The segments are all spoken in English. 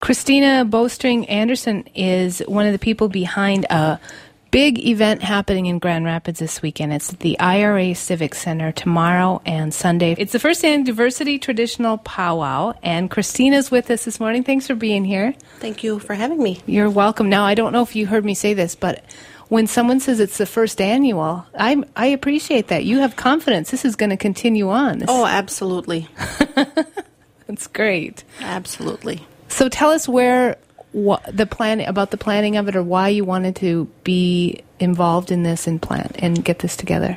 Christina Bowstring Anderson is one of the people behind a big event happening in Grand Rapids this weekend. It's at the IRA Civic Center tomorrow and Sunday. It's the first annual Diversity Traditional Powwow, and Christina's with us this morning. Thanks for being here. Thank you for having me. You're welcome. Now, I don't know if you heard me say this, but when someone says it's the first annual, I appreciate that. You have confidence. This is going to continue on. Oh, absolutely. That's great. Absolutely. So tell us about the planning of it, or why you wanted to be involved in this and get this together.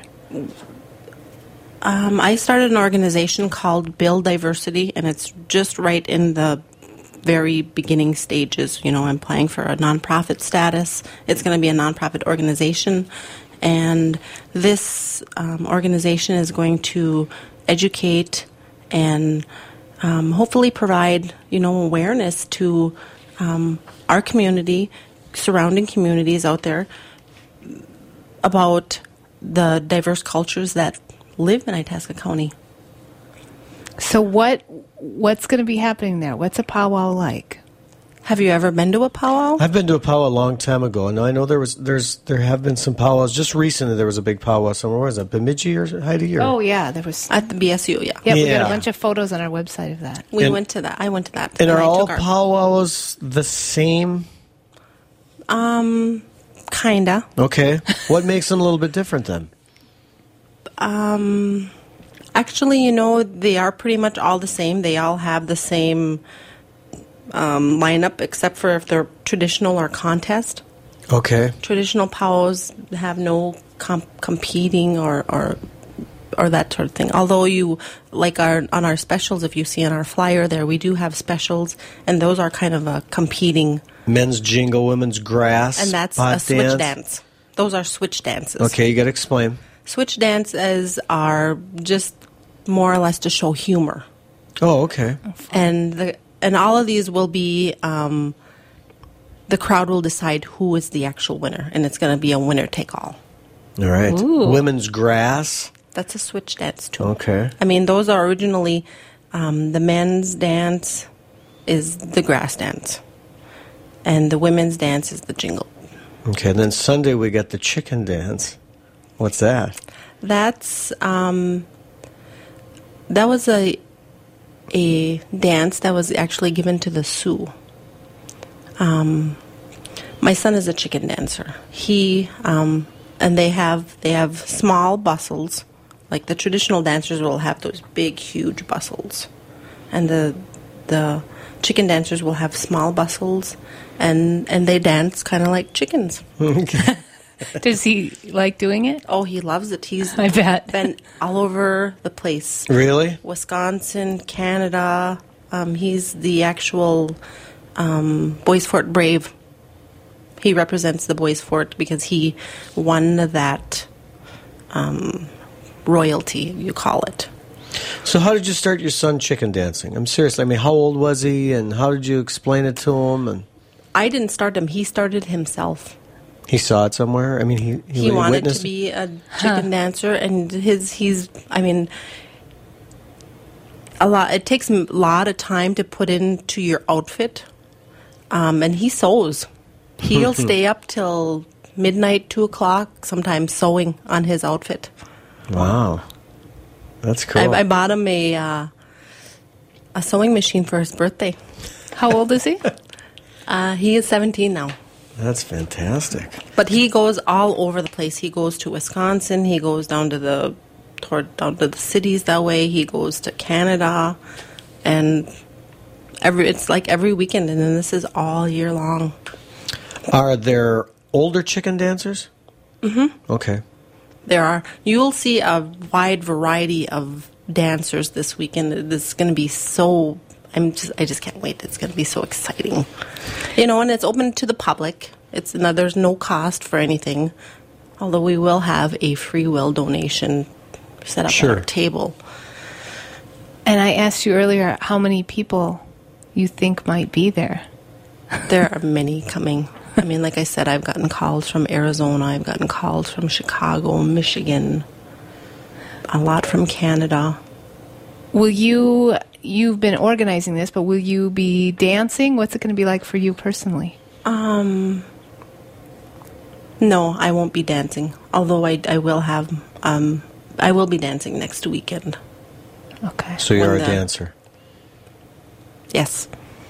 I started an organization called Build Diversity, and it's just right in the very beginning stages. You know, I'm applying for a nonprofit status. It's going to be a nonprofit organization, and this organization is going to educate and hopefully provide, awareness to our community, surrounding communities out there, about the diverse cultures that live in Itasca County. So what's going to be happening there? What's a powwow like? Have you ever been to a powwow? I've been to a powwow a long time ago, and I know there have been some powwows. Just recently, there was a big powwow somewhere. Where was that? Bemidji or Heidi? Oh yeah, there was at the BSU. Yeah, we got a bunch of photos on our website of that. I went to that. And are all powwows the same? Kinda. Okay. What makes them a little bit different then? Actually, they are pretty much all the same. They all have the same lineup, except for if they're traditional or contest. Okay. Traditional powwows have no competing or that sort of thing. Although you, like on our specials, if you see on our flyer there, we do have specials, and those are kind of a competing. Men's jingle, women's grass, and that's a switch dance. Those are switch dances. Okay, you got to explain. Switch dances are just more or less to show humor. Oh, okay. And all of these will be, the crowd will decide who is the actual winner, and it's going to be a winner-take-all. All right. Ooh. Women's grass. That's a switch dance, too. Okay. I mean, those are originally, the men's dance is the grass dance, and the women's dance is the jingle. Okay, then Sunday we got the chicken dance. What's that? That's, that was a dance that was actually given to the Sioux. My son is a chicken dancer. He and they have small bustles, like the traditional dancers will have those big, huge bustles, and the chicken dancers will have small bustles, and they dance kind of like chickens. Okay. Does he like doing it? Oh, he loves it. I bet. Been all over the place. Really? Wisconsin, Canada. He's the actual Bois Forte Brave. He represents the Bois Forte because he won that royalty, you call it. So how did you start your son chicken dancing? I'm serious. I mean, how old was he, and how did you explain it to him? And I didn't start him. He started himself. He saw it somewhere? I mean, he wanted to be a chicken dancer, and it takes a lot of time to put into your outfit, and he sews. He'll stay up till midnight, 2 o'clock, sometimes sewing on his outfit. Wow. That's cool. I bought him a sewing machine for his birthday. How old is he? He is 17 now. That's fantastic. But he goes all over the place. He goes to Wisconsin. He goes down to the cities that way. He goes to Canada, and it's like every weekend. And then this is all year long. Are there older chicken dancers? Mm-hmm. Okay. There are. You'll see a wide variety of dancers this weekend. This is going to be so. I just can't wait. It's going to be so exciting. And it's open to the public. There's no cost for anything, although we will have a free will donation set up at our table. And I asked you earlier how many people you think might be there. There are many coming. I mean, like I said, I've gotten calls from Arizona. I've gotten calls from Chicago, Michigan, a lot from Canada. Will you you've been organizing this, but will you be dancing? What's it going to be like for you personally? No, I won't be dancing. Although I will have, I will be dancing next weekend. Okay. So you're a When the- dancer. Yes.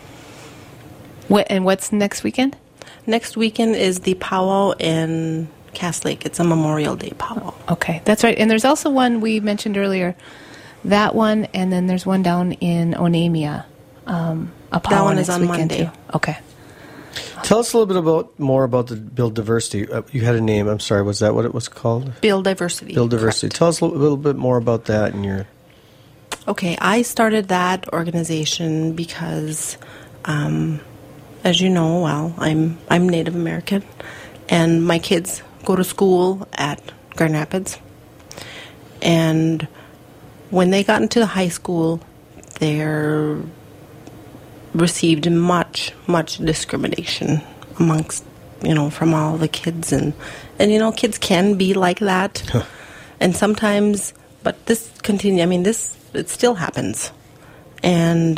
And what's next weekend? Next weekend is the powwow in Cass Lake. It's a Memorial Day powwow. Okay, that's right. And there's also one we mentioned earlier, that one, and then there's one down in Onamia. A powwow one is next on weekend Monday. too. Okay. Tell us a little bit more about the Build Diversity. You had a name. I'm sorry. Was that what it was called? Build Diversity. Build Diversity. Correct. Tell us a little bit more about that and your. Okay, I started that organization because, as you know, well, I'm Native American, and my kids go to school at Grand Rapids. And when they got into high school, they're received much discrimination amongst, from all the kids, and kids can be like that, and sometimes, but this it still happens, and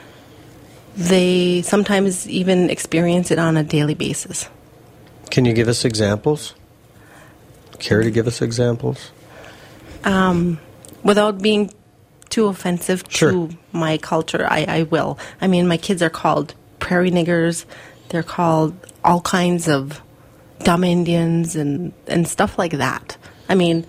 they sometimes even experience it on a daily basis. Can you give us examples? Care to give us examples? Without being too offensive Sure. to my culture, I will. I mean, my kids are called prairie niggers. They're called all kinds of dumb Indians and stuff like that. I mean,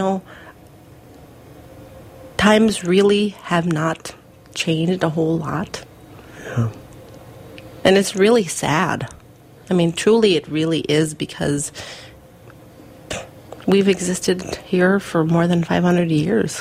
times really have not changed a whole lot. Yeah. And it's really sad. I mean, truly it really is, because we've existed here for more than 500 years.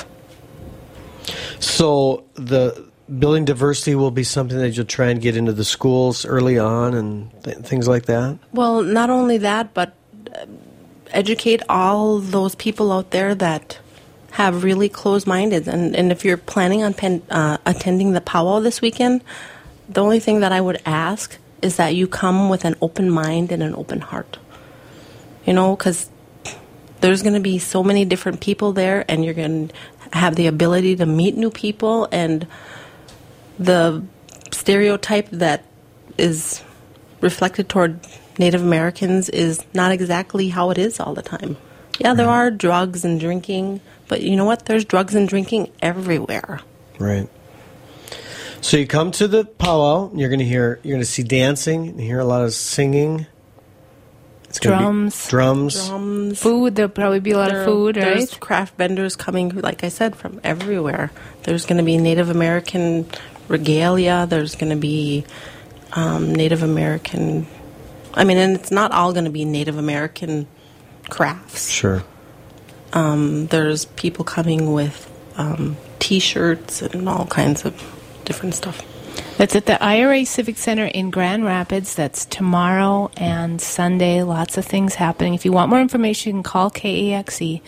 So the building diversity will be something that you'll try and get into the schools early on and things like that? Well, not only that, but educate all those people out there that have really closed-minded. And if you're planning on attending the powwow this weekend, the only thing that I would ask is that you come with an open mind and an open heart. Because there's going to be so many different people there, and you're going to have the ability to meet new people, and the stereotype that is reflected toward Native Americans is not exactly how it is all the time. Yeah, there are drugs and drinking, but you know what? There's drugs and drinking everywhere. Right. So you come to the powwow, you're going to see dancing, and hear a lot of singing. It's gonna be drums. Food. There'll probably be a lot of food, There's right? craft vendors coming, like I said, from everywhere. There's going to be Native American regalia. There's going to be Native American... and it's not all going to be Native American crafts. Sure. There's people coming with T-shirts and all kinds of different stuff. That's at the IRA Civic Center in Grand Rapids. That's tomorrow and Sunday. Lots of things happening. If you want more information, you can call KAXE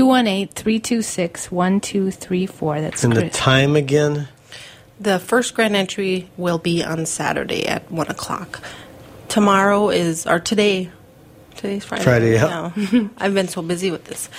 218-326-1234. That's And the Chris. time again? The first grand entry will be on Saturday at 1 o'clock. Tomorrow is, or today, today's Friday. Friday, yeah. No, I've been so busy with this.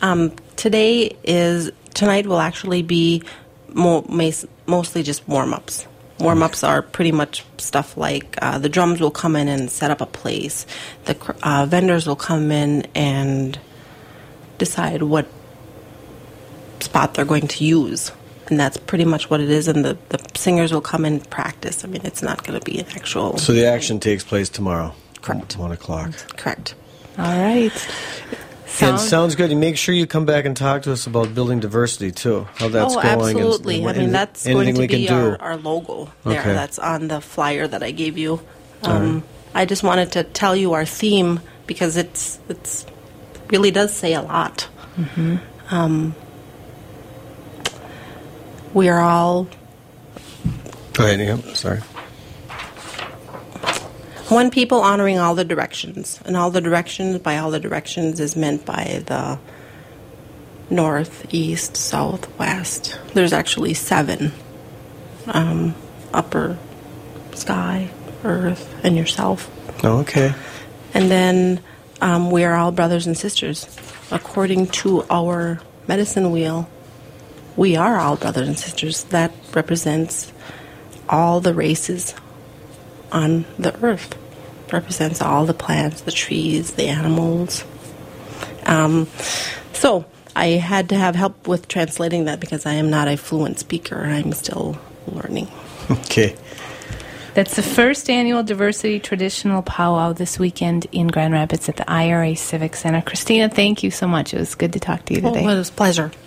Tonight will actually be mostly just warm-ups. Warm-ups are pretty much stuff like the drums will come in and set up a place. The vendors will come in and decide what spot they're going to use. And that's pretty much what it is. And the singers will come and practice. It's not going to be an actual... So the action takes place tomorrow. Correct. 1 o'clock. Correct. All right. And sounds good. You make sure you come back and talk to us about building diversity, too. How that's going. Absolutely. That's going to be do. our logo there. Okay. That's on the flyer that I gave you. I just wanted to tell you our theme because it's really does say a lot. Mm-hmm. We are all Go ahead. Yeah, sorry. one people honoring all the directions. And all the directions is meant by the north, east, south, west. There's actually 7. Upper, sky, earth, and yourself. Oh, okay. And then we are all brothers and sisters. According to our medicine wheel, we are all brothers and sisters. That represents all the races on the earth. Represents all the plants, the trees, the animals. So I had to have help with translating that because I am not a fluent speaker. I'm still learning. Okay. That's the first annual Diversity Traditional Powwow this weekend in Grand Rapids at the IRA Civic Center. Christina, thank you so much. It was good to talk to you today. Oh, it was a pleasure.